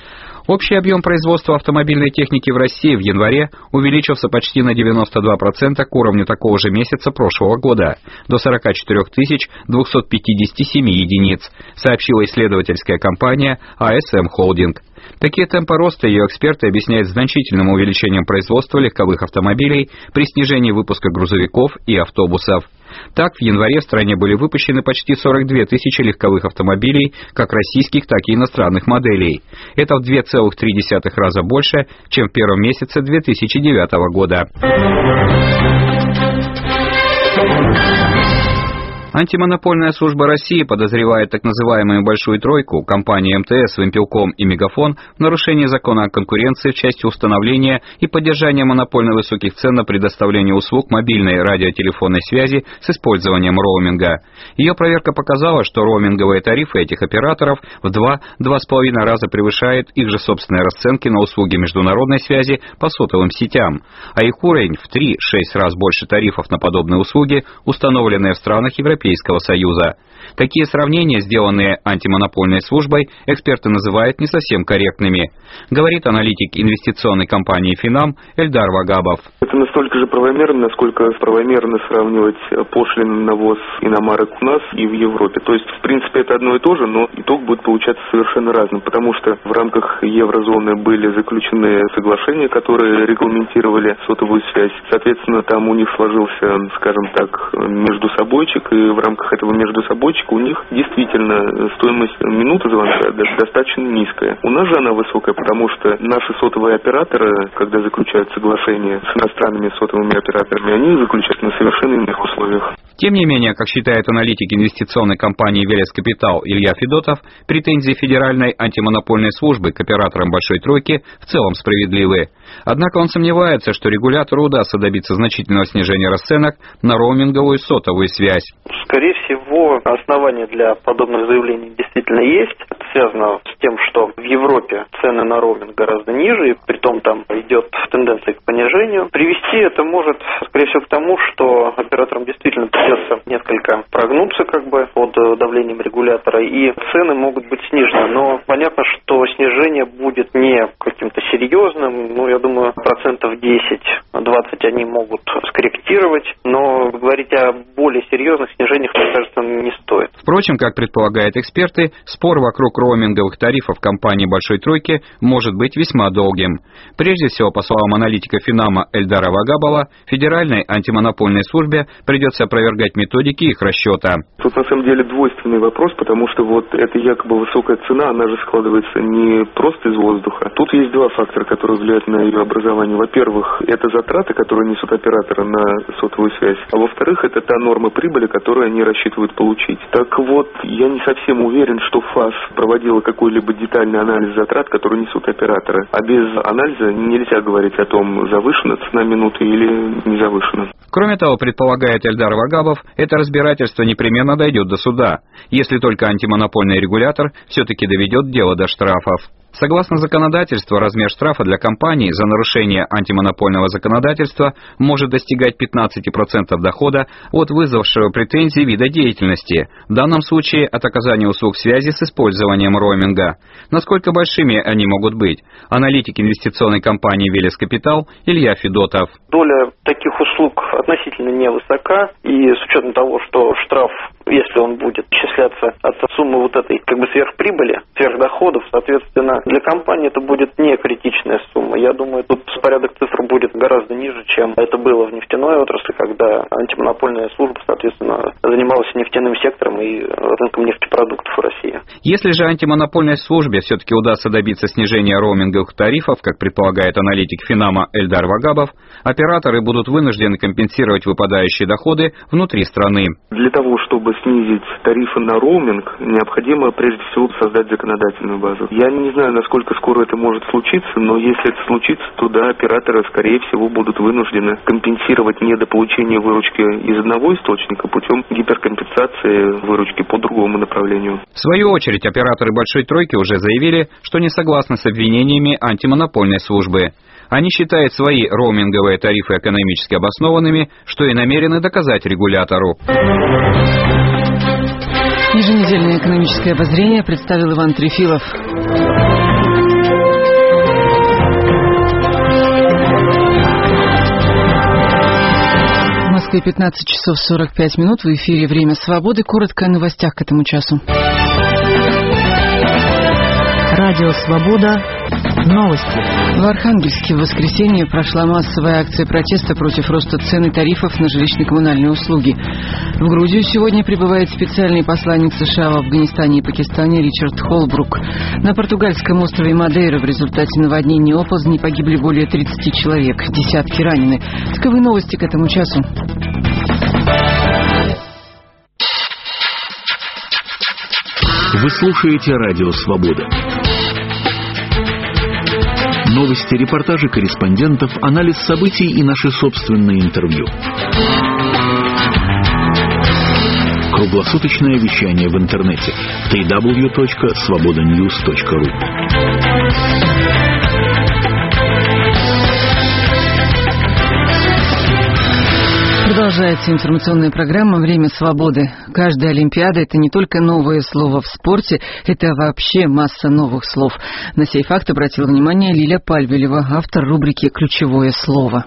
Общий объем производства автомобильной техники в России в январе увеличился почти на девяносто два процента к уровню такого же месяца прошлого года, до сорока четырёх тысяч двухсот пятидесяти семи единиц, сообщила исследовательская компания эй эс эм Holding. Такие темпы роста ее эксперты объясняют значительным увеличением производства легковых автомобилей при снижении выпуска грузовиков и автобусов. Так, в январе в стране были выпущены почти сорок две тысячи легковых автомобилей, как российских, так и иностранных моделей. Это в два целых три десятых раза больше, чем в первом месяце две тысячи девятого года. Антимонопольная служба России подозревает так называемую «Большую тройку» компании эм тэ эс, Вимпелком и Мегафон в нарушении закона о конкуренции в части установления и поддержания монопольно высоких цен на предоставление услуг мобильной радиотелефонной связи с использованием роуминга. Ее проверка показала, что роуминговые тарифы этих операторов в два — два с половиной раза превышают их же собственные расценки на услуги международной связи по сотовым сетям, а их уровень в три — шесть раз больше тарифов на подобные услуги, установленные в странах Европейского Европейского Союза. Такие сравнения, сделанные антимонопольной службой, эксперты называют не совсем корректными, говорит аналитик инвестиционной компании «Финам» Эльдар Вагабов. Это настолько же правомерно, насколько правомерно сравнивать пошлины на ввоз иномарок у нас и в Европе. То есть, в принципе, это одно и то же, но итог будет получаться совершенно разным, потому что в рамках еврозоны были заключены соглашения, которые регламентировали сотовую связь. Соответственно, там у них сложился, скажем так, междусобойчик, и в рамках этого междусобойчика у них действительно стоимость минуты звонка достаточно низкая. У нас же она высокая, потому что наши сотовые операторы, когда заключают соглашения с иностранными сотовыми операторами, они заключают на совершенно иных условиях. Тем не менее, как считает аналитик инвестиционной компании «Велес Капитал» Илья Федотов, претензии Федеральной антимонопольной службы к операторам «Большой тройки» в целом справедливы. Однако он сомневается, что регулятору удастся добиться значительного снижения расценок на роуминговую сотовую связь. Скорее всего, основания для подобных заявлений действительно есть. Это связано с тем, что в Европе цены на роуминг гораздо ниже, и притом там идет тенденция к понижению. Привести это может, скорее всего, к тому, что операторам действительно придется несколько прогнуться как бы под давлением регулятора, и цены могут быть снижены. Но понятно, что снижение будет не каким-то серьезным, ну, я думаю, процентов десять-двадцать они могут скорректировать, но говорить о более серьезных снижениях, мне кажется, не стоит. Впрочем, как предполагают эксперты, спор вокруг роуминговых тарифов компании «Большой тройки» может быть весьма долгим. Прежде всего, по словам аналитика «Финама» Эльдара Вагабова, Федеральной антимонопольной службе придется опровергать методики их расчета. Тут на самом деле двойственный вопрос, потому что вот эта якобы высокая цена, она же складывается не просто из воздуха. Тут есть два фактора, которые влияют на ее образование. Во-первых, это затраты, которые несут операторы на сотовую связь, а во-вторых, это та норма прибыли, которую они рассчитывают получить. Так вот, я не совсем уверен, что ФАС проводила какой-либо детальный анализ затрат, которые несут операторы. А без анализа нельзя говорить о том, завышена цена минуты или не завышена. Кроме того, предполагает Эльдар Вагабов, это разбирательство непременно дойдет до суда, если только антимонопольный регулятор все-таки доведет дело до штрафов. Согласно законодательству, размер штрафа для компаний за нарушение антимонопольного законодательства может достигать пятнадцать процентов дохода от вызвавшего претензии вида деятельности, в данном случае от оказания услуг связи с использованием роуминга. Насколько большими они могут быть? Аналитик инвестиционной компании «Велес Капитал» Илья Федотов. Доля таких услуг относительно невысока, и с учетом того, что штраф, если он будет исчисляться от суммы вот этой как бы сверхприбыли, сверхдоходов, соответственно, для компании это будет не критичная сумма. Я думаю, тут порядок цифр будет гораздо ниже, чем это было в нефтяной отрасли, когда антимонопольная служба, соответственно, занималась нефтяным сектором и рынком нефтепродуктов в России. Если же антимонопольной службе все-таки удастся добиться снижения роуминговых тарифов, как предполагает аналитик «Финама» Эльдар Вагабов, операторы будут вынуждены компенсировать выпадающие доходы внутри страны. Для того, чтобы снизить тарифы на роуминг, необходимо прежде всего создать законодательную базу. Я не знаю, насколько скоро это может случиться, но если это случится, то да, операторы, скорее всего, будут вынуждены компенсировать недополучение выручки из одного источника путем гиперкомпенсации выручки по другому направлению. В свою очередь, операторы «Большой тройки» уже заявили, что не согласны с обвинениями антимонопольной службы. Они считают свои роуминговые тарифы экономически обоснованными, что и намерены доказать регулятору. Еженедельное экономическое обозрение представил Иван Трефилов. В Москве пятнадцать часов сорок пять минут. В эфире «Время свободы». Коротко о новостях к этому часу. Радио «Свобода». Новости. В Архангельске в воскресенье прошла массовая акция протеста против роста цен и тарифов на жилищно-коммунальные услуги. В Грузию сегодня прибывает специальный посланник США в Афганистане и Пакистане Ричард Холбрук. На португальском острове Мадейра в результате наводнений и оползней погибли более тридцати человек, десятки ранены. Таковы новости к этому часу. Вы слушаете Радио «Свобода». Новости, репортажи корреспондентов, анализ событий и наши собственные интервью. Круглосуточное вещание в интернете дабл ю дабл ю дабл ю точка свобода ньюс точка ру. Продолжается информационная программа «Время свободы». Каждая Олимпиада – это не только новое слово в спорте, это вообще масса новых слов. На сей факт обратила внимание Лиля Пальвелева, автор рубрики «Ключевое слово».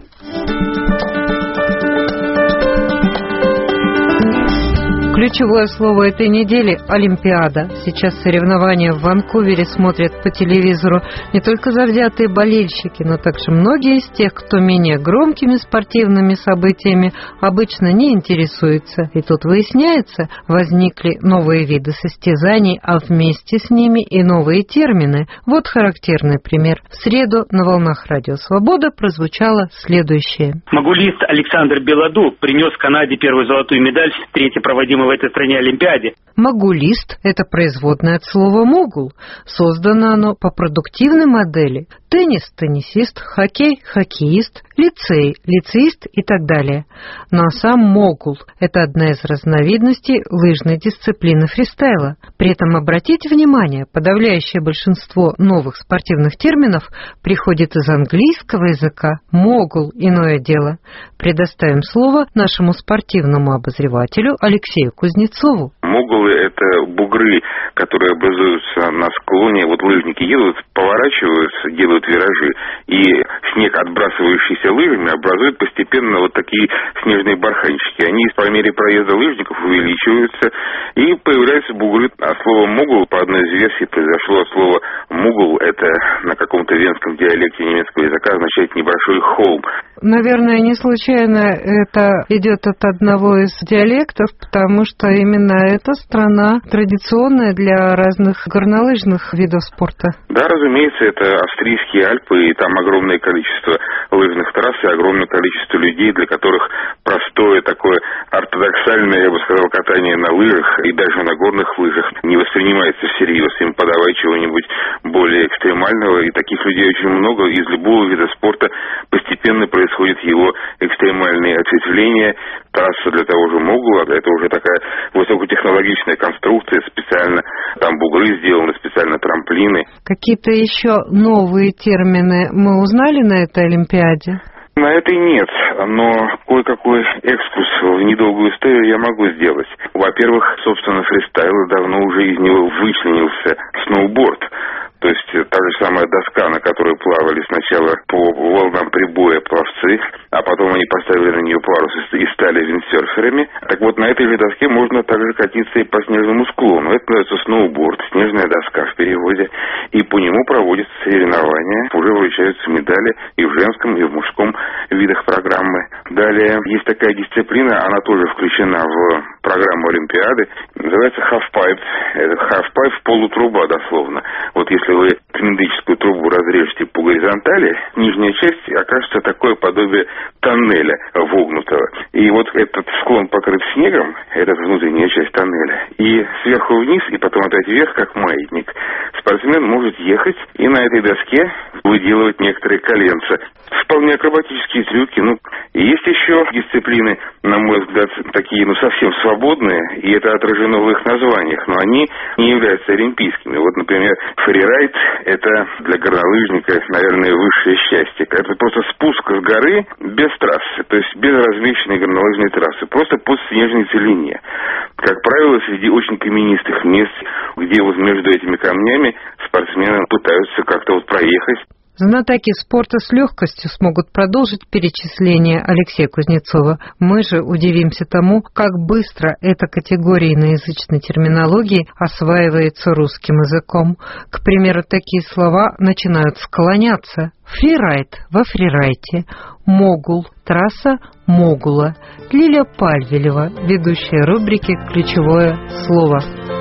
Ключевое слово этой недели – Олимпиада. Сейчас соревнования в Ванкувере смотрят по телевизору не только завзятые болельщики, но также многие из тех, кто менее громкими спортивными событиями обычно не интересуется. И тут выясняется, возникли новые виды состязаний, а вместе с ними и новые термины. Вот характерный пример. В среду на волнах Радио Свобода прозвучало следующее. Могулист Александр Белоду принес Канаде первую золотую медаль в третьей проводимой в этой стране Олимпиаде. Могулист – это производное от слова «могул». Создано оно по продуктивной модели. Теннис – теннисист, хоккей – хоккеист, лицей – лицеист и так далее. Ну а сам могул – это одна из разновидностей лыжной дисциплины фристайла. При этом обратите внимание, подавляющее большинство новых спортивных терминов приходит из английского языка. Могул – иное дело. Предоставим слово нашему спортивному обозревателю Алексею Кузнецову. Могулы – это бугры, которые образуются на склоне. Вот лыжники едут, поворачиваются, делают виражи, и снег, отбрасывающийся лыжами, образует постепенно вот такие снежные барханчики. Они по мере проезда лыжников увеличиваются, и появляются бугры. А слово «могул» по одной из версий произошло от слова «мугл». Это на каком-то венском диалекте немецкого языка означает «небольшой холм». Наверное, не случайно это идет от одного из диалектов, потому что именно эта страна традиционная для разных горнолыжных видов спорта. Да, разумеется, это австрийские Альпы, и там огромное количество лыжных трасс и огромное количество людей, для которых простое такое ортодоксальное, я бы сказал, катание на лыжах и даже на горных лыжах не воспринимается всерьез. Им подавай чего-нибудь более экстремального, и таких людей очень много. Из любого вида спорта постепенно происходит его экстремальные ответвления. Трасса для того же могула, это уже такая высокотехнологичная конструкция, специально там бугры сделаны, специально трамплины. Какие-то еще новые термины мы узнали на этой Олимпиаде? На этой нет, но кое-какой экскурс в недолгую историю я могу сделать. Во-первых, собственно, фристайл давно уже из него вычленился сноуборд. То есть та же самая доска, на которой плавали сначала по волнам прибоя пловцы, а потом они поставили на нее парус и стали виндсерферами. Так вот, на этой же доске можно также катиться и по снежному склону. Это называется сноуборд, снежная доска в переводе. И по нему проводятся соревнования. Уже вручаются медали и в женском, и в мужском видах программы. Далее есть такая дисциплина, она тоже включена в программу Олимпиады. Называется halfpipe. Это halfpipe полутруба дословно. Вот если вы цилиндрическую трубу разрежете по горизонтали, нижняя часть окажется такое подобие тоннеля вогнутого. И вот этот склон покрыт снегом, это внутренняя часть тоннеля, и сверху вниз, и потом опять вверх, как маятник, спортсмен может ехать и на этой доске выделывать некоторые коленца. Вполне акробатические трюки. Ну, есть еще дисциплины, на мой взгляд, такие, ну, совсем свободные, и это отражено в их названиях, но они не являются олимпийскими. Вот, например, фрирайд – это для горнолыжника, наверное, высшее счастье. Это просто спуск с горы без трассы, то есть без размеченной горнолыжной трассы, просто по снежной целине. Как правило, среди очень каменистых мест, где вот между этими камнями спортсмены пытаются как-то вот проехать. Знатоки спорта с легкостью смогут продолжить перечисление Алексея Кузнецова. Мы же удивимся тому, как быстро эта категория иноязычной терминологии осваивается русским языком. К примеру, такие слова начинают склоняться. Фрирайд во фрирайте, могул, трасса могула. Лиля Пальвелева, ведущая рубрики «Ключевое слово».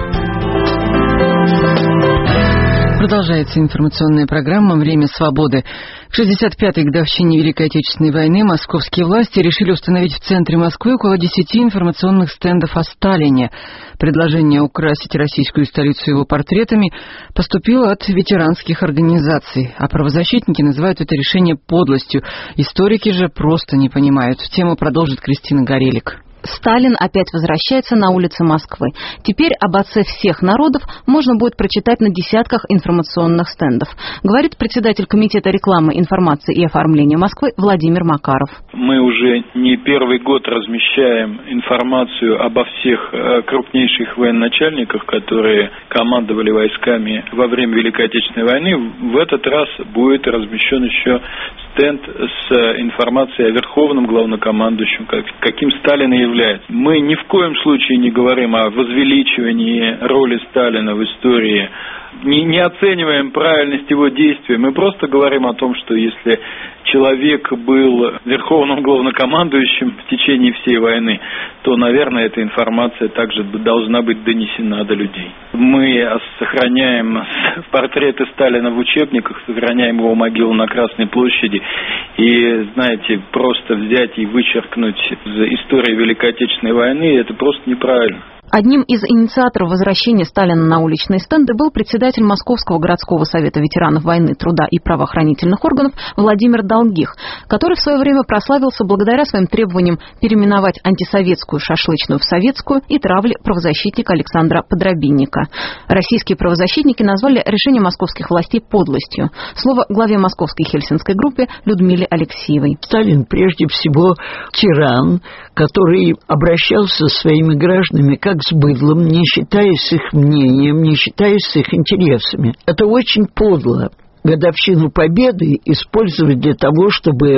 Продолжается информационная программа «Время свободы». К шестьдесят пятой годовщине Великой Отечественной войны московские власти решили установить в центре Москвы около десяти информационных стендов о Сталине. Предложение украсить российскую столицу его портретами поступило от ветеранских организаций, а правозащитники называют это решение подлостью. Историки же просто не понимают. Тему продолжит Кристина Горелик. Сталин опять возвращается на улицы Москвы. Теперь об отце всех народов можно будет прочитать на десятках информационных стендов, говорит председатель Комитета рекламы, информации и оформления Москвы Владимир Макаров. Мы уже не первый год размещаем информацию обо всех крупнейших военачальниках, которые командовали войсками во время Великой Отечественной войны. В этот раз будет размещен еще стенд с информацией о верховном главнокомандующем, каким Сталин и является. Мы ни в коем случае не говорим о возвеличивании роли Сталина в истории, не, не оцениваем правильность его действий. Мы просто говорим о том, что если человек был верховным главнокомандующим в течение всей войны, то, наверное, эта информация также должна быть донесена до людей. Мы сохраняем портреты Сталина в учебниках, сохраняем его могилу на Красной площади. И, знаете, просто взять и вычеркнуть из истории Великой Отечественной войны, это просто неправильно. Одним из инициаторов возвращения Сталина на уличные стенды был председатель Московского городского совета ветеранов войны, труда и правоохранительных органов Владимир Долгих, который в свое время прославился благодаря своим требованиям переименовать антисоветскую шашлычную в советскую и травле правозащитника Александра Подробинника. Российские правозащитники назвали решение московских властей подлостью. Слово главе московской хельсинской группы Людмиле Алексеевой. Сталин прежде всего тиран, который обращался со своими гражданами как с быдлом, не считаясь их мнением, не считаясь с их интересами. Это очень подло. Годовщину Победы использовать для того, чтобы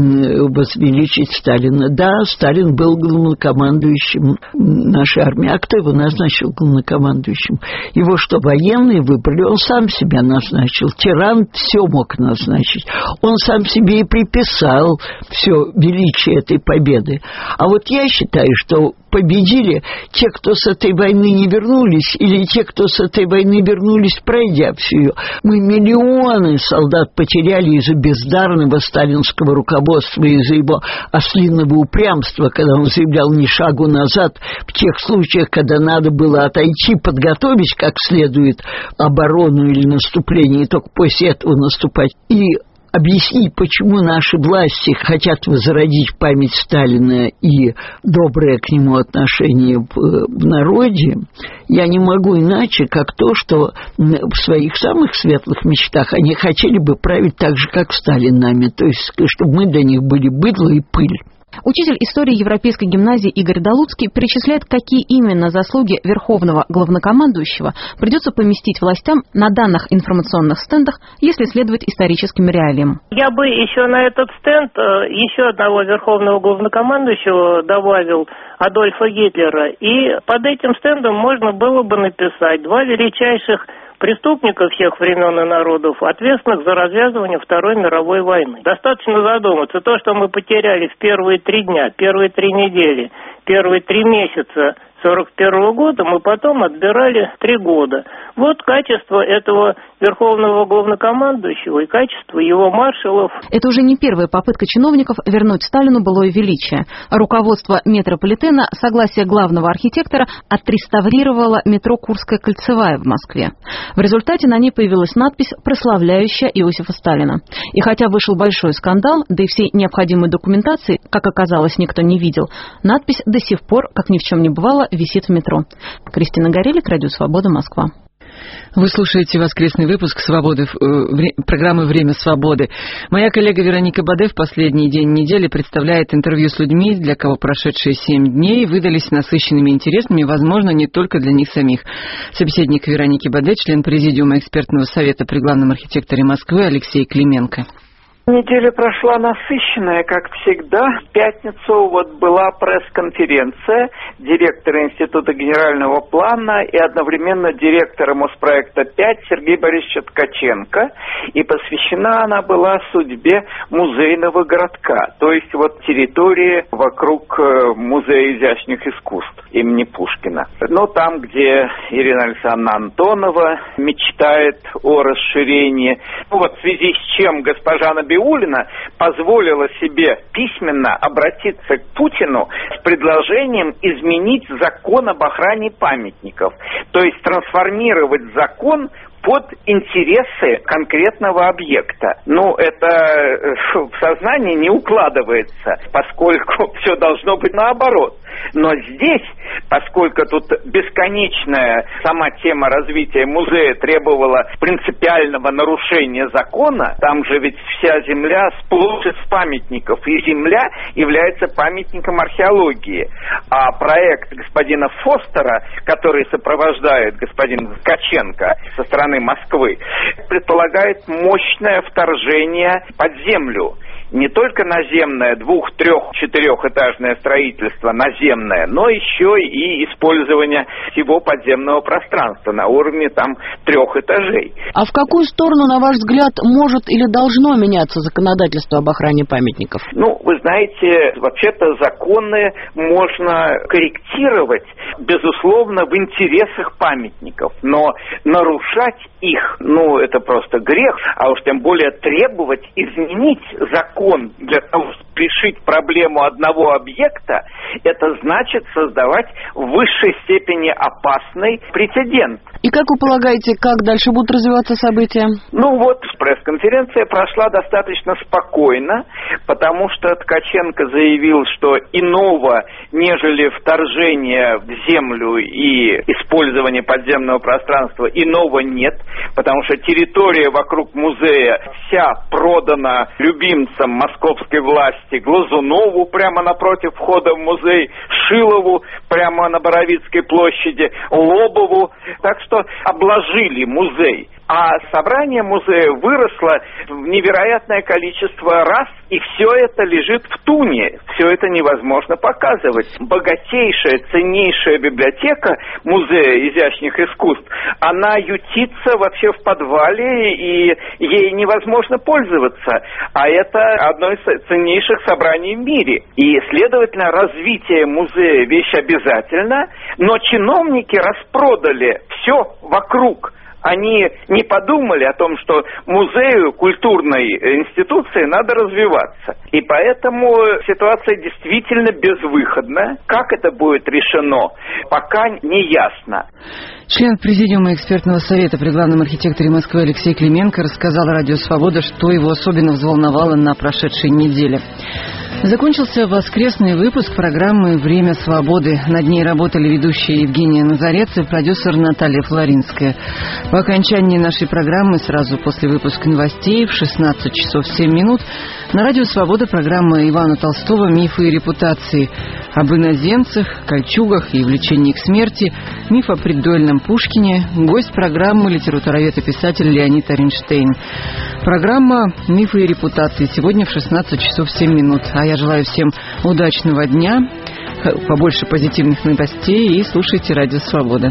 возвеличить Сталина. Да, Сталин был главнокомандующим нашей армии. А кто его назначил главнокомандующим? Его что, военные выбрали? Он сам себя назначил. Тиран все мог назначить. Он сам себе и приписал все величие этой победы. А вот я считаю, что победили те, кто с этой войны не вернулись, или те, кто с этой войны вернулись, пройдя всю ее. Мы миллионы солдат потеряли из-за бездарного сталинского руководства, из-за его ослиного упрямства, когда он заявлял ни шагу назад в тех случаях, когда надо было отойти, подготовить как следует оборону или наступление, и только после этого наступать. И объяснить, почему наши власти хотят возродить память Сталина и доброе к нему отношение в, в народе, я не могу иначе, как то, что в своих самых светлых мечтах они хотели бы править так же, как Сталин нами, то есть, чтобы мы для них были быдло и пыль. Учитель истории Европейской гимназии Игорь Долуцкий перечисляет, какие именно заслуги верховного главнокомандующего придется поместить властям на данных информационных стендах, если следовать историческим реалиям. Я бы еще на этот стенд еще одного верховного главнокомандующего добавил, Адольфа Гитлера. И под этим стендом можно было бы написать два величайших преступников всех времен и народов, ответственных за развязывание Второй мировой войны. Достаточно задуматься. То, что мы потеряли в первые три дня, первые три недели, первые три месяца сорок первого года, мы потом отбирали три года. Вот качество этого верховного главнокомандующего и качество его маршалов. Это уже не первая попытка чиновников вернуть Сталину былое величие. Руководство метрополитена, согласие главного архитектора, отреставрировало метро Курская кольцевая в Москве. В результате на ней появилась надпись, прославляющая Иосифа Сталина. И хотя вышел большой скандал, да и всей необходимой документации, как оказалось, никто не видел, надпись до сих пор, как ни в чем не бывало, висит в метро. Кристина Горелик, Радио Свобода, Москва. Вы слушаете воскресный выпуск «Свободы», э, вре, программы «Время свободы». Моя коллега Вероника Баде в последний день недели представляет интервью с людьми, для кого прошедшие семь дней выдались насыщенными и интересными, возможно, не только для них самих. Собеседник Вероники Баде, член Президиума экспертного совета при главном архитекторе Москвы Алексей Клименко. Неделя прошла насыщенная, как всегда. В пятницу вот была пресс-конференция директора Института генерального плана и одновременно директора Моспроекта пять Сергея Борисовича Ткаченко. И посвящена она была судьбе музейного городка, то есть вот территории вокруг Музея изящных искусств имени Пушкина. Но там, где Ирина Александровна Антонова мечтает о расширении, ну вот в связи с чем госпожа Набиуллина позволила себе письменно обратиться к Путину с предложением изменить закон об охране памятников, то есть трансформировать закон под интересы конкретного объекта. Ну, это в сознании не укладывается, поскольку все должно быть наоборот. Но здесь, поскольку тут бесконечная сама тема развития музея требовала принципиального нарушения закона, там же ведь вся земля сплошь из памятников, и земля является памятником археологии. А проект господина Фостера, который сопровождает господин Ткаченко со стороны Москвы, предполагает мощное вторжение под землю. Не только наземное, двух-, трех-, четырехэтажное строительство наземное, но еще и использование всего подземного пространства на уровне там трех этажей. А в какую сторону, на ваш взгляд, может или должно меняться законодательство об охране памятников? Ну, вы знаете, вообще-то законы можно корректировать, безусловно, в интересах памятников, но нарушать их, ну, это просто грех, а уж тем более требовать изменить закон для того, чтобы решить проблему одного объекта, это значит создавать в высшей степени опасный прецедент. И как вы полагаете, как дальше будут развиваться события? Ну вот, пресс-конференция прошла достаточно спокойно, потому что Ткаченко заявил, что иного, нежели вторжение в землю и использование подземного пространства, иного нет, потому что территория вокруг музея вся продана любимцам московской власти Глазунову прямо напротив входа в музей, Шилову прямо на Боровицкой площади, Лобову. Так что обложили музей. А собрание музея выросло в невероятное количество раз, и все это лежит в туне. Все это невозможно показывать. Богатейшая, ценнейшая библиотека музея изящных искусств, она ютится вообще в подвале, и ей невозможно пользоваться. А это одно из ценнейших собраний в мире. И, следовательно, развитие музея вещь обязательна, но чиновники распродали все вокруг. Они не подумали о том, что музею, культурной институции надо развиваться. И поэтому ситуация действительно безвыходна. Как это будет решено, пока не ясно. Член Президиума экспертного совета при главном архитекторе Москвы Алексей Клименко рассказал Радио Свобода, что его особенно взволновало на прошедшей неделе. Закончился воскресный выпуск программы «Время свободы». Над ней работали ведущие Евгения Назарец и продюсер Наталья Флоринская. По окончании нашей программы, сразу после выпуска новостей, в шестнадцать часов семь минут, на Радио Свобода программа Ивана Толстого «Мифы и репутации». Об иноземцах, кольчугах и влечении к смерти, миф о преддуэльном Пушкине, гость программы литературовед и писатель Леонид Оренштейн. Программа «Мифы и репутации» сегодня в шестнадцать часов семь минут. А я желаю всем удачного дня, побольше позитивных новостей и слушайте Радио Свобода.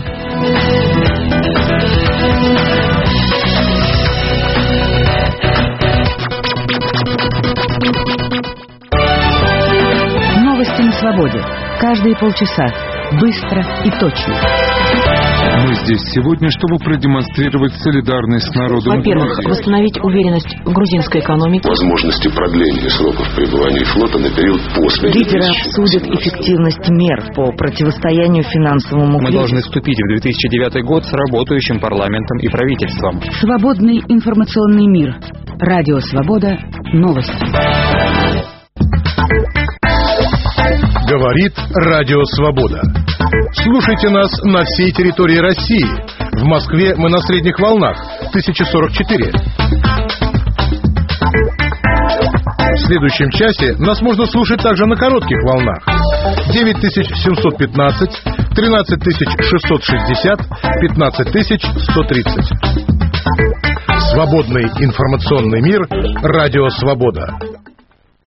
Новости на свободе. Каждые полчаса. Быстро и точно. Мы здесь сегодня, чтобы продемонстрировать солидарность с народом. Во-первых, восстановить уверенность в грузинской экономике. Возможности продления сроков пребывания флота на период после... Лидеры обсудят эффективность мер по противостоянию финансовому кризису. Мы должны вступить в две тысячи девятый год с работающим парламентом и правительством. Свободный информационный мир. Радио Свобода. Новости. Говорит Радио Свобода. Слушайте нас на всей территории России. В Москве мы на средних волнах тысяча сорок четыре. В следующем часе нас можно слушать также на коротких волнах. девять тысяч семьсот пятнадцать, тринадцать тысяч шестьсот шестьдесят, пятнадцать тысяч сто тридцать. Свободный информационный мир. Радио Свобода.